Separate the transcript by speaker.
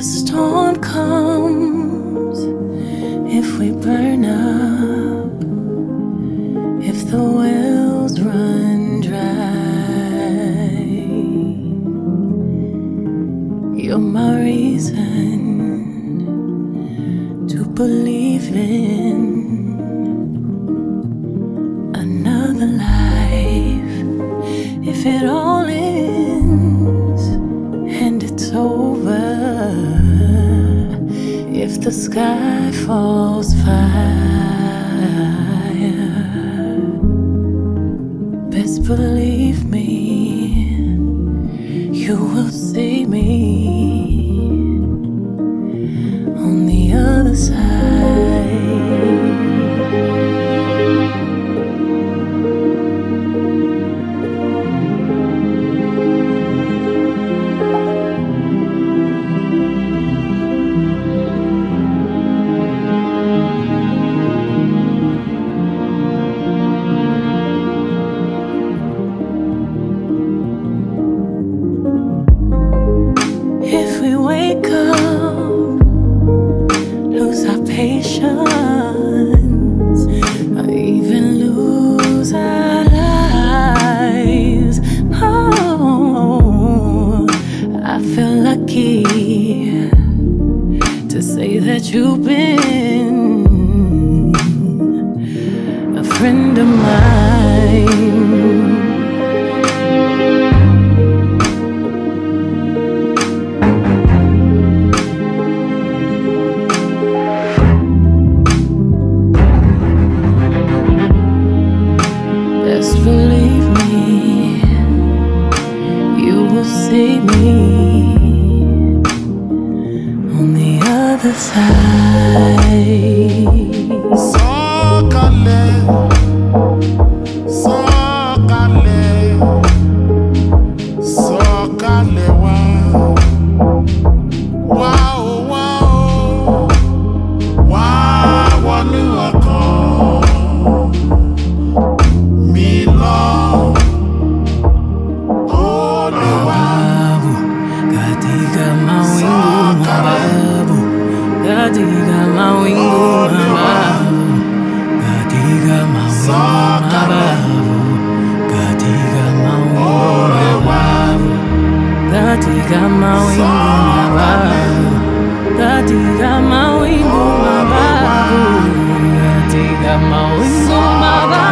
Speaker 1: storm comes, if we burn up, if the wells run dry, you're my reason to believe in another life. If it all ends and it's over, if the sky falls fire, best believe me, you will see me on the other side. If we wake up, lose our patience, or even lose our lives, oh, I feel lucky to say that you've been a friend of mine. Best believe me, you will see me on the other side.
Speaker 2: Sokale, sokale, sokale wow, wow, wow, wanu akan.
Speaker 1: Gadiga mawingu mababu, gadiga mawingu mababu, gadiga mawingu mababu, gadiga mawingu mababu, gadiga mawingu mababu, gadiga mawingu mababu.